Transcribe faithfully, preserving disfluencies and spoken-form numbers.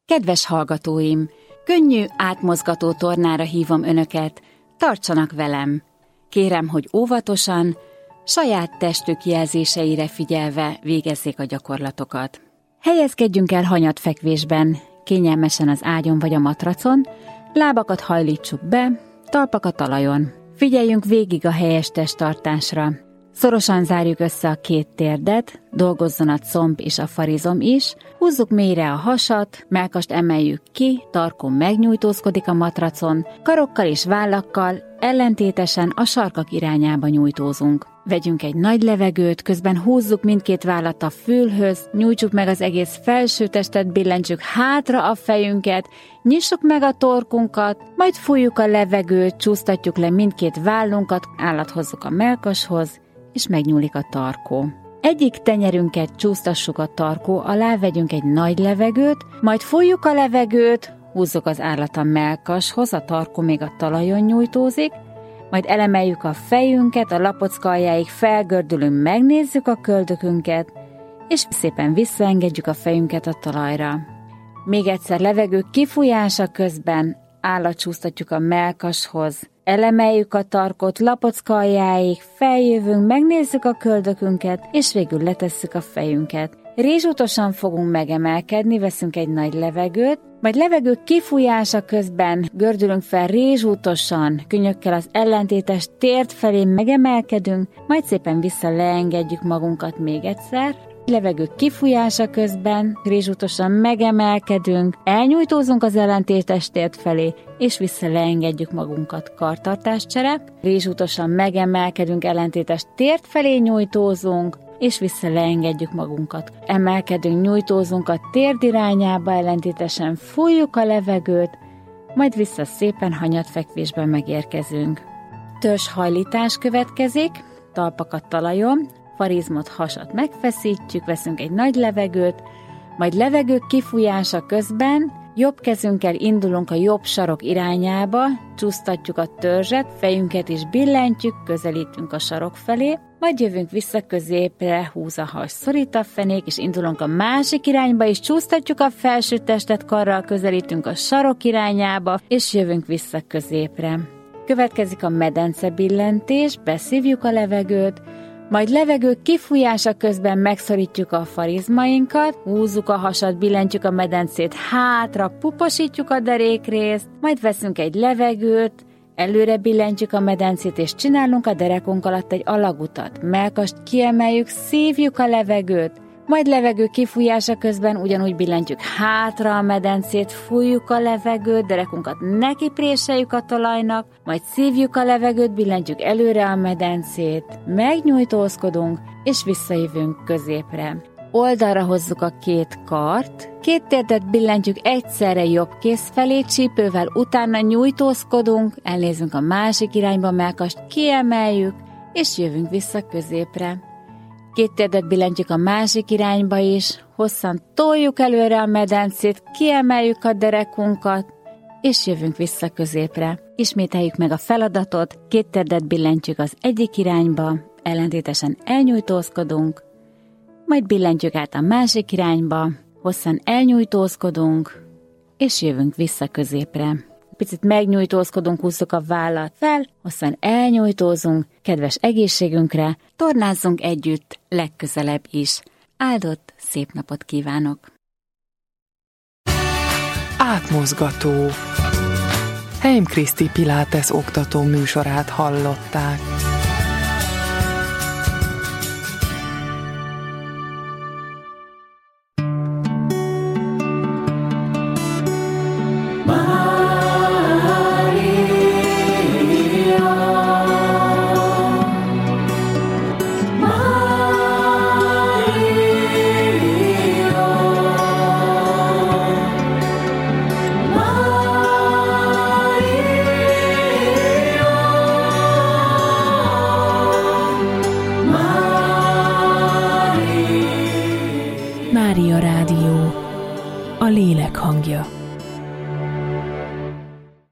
Kedves hallgatóim, könnyű, átmozgató tornára hívom önöket, tartsanak velem. Kérem, hogy óvatosan, saját testük jelzéseire figyelve végezzék a gyakorlatokat. Helyezkedjünk el hanyatfekvésben, kényelmesen az ágyon vagy a matracon, lábakat hajlítsuk be, talpak a talajon. Figyeljünk végig a helyes testtartásra. Szorosan zárjuk össze a két térdet, dolgozzon a comb és a farizom is, húzzuk mélyre a hasat, mellkast emeljük ki, tarkó megnyújtózkodik a matracon, karokkal és vállakkal ellentétesen a sarkak irányába nyújtózunk. Vegyünk egy nagy levegőt, közben húzzuk mindkét vállat a fülhöz, nyújtsuk meg az egész felső testet, billentsük hátra a fejünket, nyissuk meg a torkunkat, majd fújjuk a levegőt, csúsztatjuk le mindkét vállunkat, állat hozzuk a mellkashoz, és megnyúlik a tarkó. Egyik tenyerünket csúsztassuk a tarkó alá, vegyünk egy nagy levegőt, majd fújjuk a levegőt, húzzuk az állat a mellkashoz, a tarkó még a talajon nyújtózik, majd elemeljük a fejünket, a lapocka aljáig felgördülünk, megnézzük a köldökünket, és szépen visszaengedjük a fejünket a talajra. Még egyszer levegő kifújása közben állatcsúsztatjuk a mellkashoz, elemeljük a tarkot lapocka aljáig, feljövünk, megnézzük a köldökünket, és végül letesszük a fejünket. Rézsútosan fogunk megemelkedni, veszünk egy nagy levegőt, majd levegő kifújása közben gördülünk fel rézsútosan, könnyökkel az ellentétes tért felé megemelkedünk, majd szépen vissza leengedjük magunkat még egyszer. Levegő kifújása közben rézsútosan megemelkedünk, elnyújtózunk az ellentétes tért felé, és vissza leengedjük magunkat. Kartartáscsere, rézsútosan megemelkedünk, ellentétes tért felé nyújtózunk, és vissza leengedjük magunkat. Emelkedünk, nyújtózunk a térd irányába, ellentétesen fújjuk a levegőt, majd vissza szépen hanyatfekvésben megérkezünk. Törzshajlítás következik, talpakat talajon, farizmot, hasat megfeszítjük, veszünk egy nagy levegőt, majd levegő kifújása közben jobb kezünkkel indulunk a jobb sarok irányába, csúsztatjuk a törzset, fejünket is billentjük, közelítünk a sarok felé, majd jövünk vissza középre, húz a has, szorít a fenék, és indulunk a másik irányba, és csúsztatjuk a felső testet karral, közelítünk a sarok irányába, és jövünk vissza középre. Következik a medence billentés, beszívjuk a levegőt, majd levegő kifújása közben megszorítjuk a farizmainkat, húzzuk a hasat, billentjük a medencét hátra, puposítjuk a derékrészt, majd veszünk egy levegőt, előre billentjük a medencét, és csinálunk a derekunk alatt egy alagutat. Mellkast kiemeljük, szívjuk a levegőt, majd levegő kifújása közben ugyanúgy billentjük hátra a medencét, fújjuk a levegőt, derekunkat nekipréseljük a talajnak, majd szívjuk a levegőt, billentjük előre a medencét, megnyújtózkodunk, és visszajövünk középre. Oldalra hozzuk a két kart, két térdet billentjük egyszerre jobb kéz felé, csípővel utána nyújtózkodunk, elnézünk a másik irányba, mellkast kiemeljük, és jövünk vissza középre. Két térdet billentjük a másik irányba is, hosszan toljuk előre a medencét, kiemeljük a derekunkat, és jövünk vissza középre. Ismételjük meg a feladatot, két térdet billentjük az egyik irányba, ellentétesen elnyújtózkodunk, majd billentjük át a másik irányba, hosszan elnyújtózkodunk, és jövünk vissza középre. Picit megnyújtózkodunk, húzzuk a vállat fel, hosszan elnyújtózunk, kedves egészségünkre, tornázzunk együtt legközelebb is. Áldott, szép napot kívánok! Átmozgató. Heim Kriszti Pilates oktató műsorát hallották.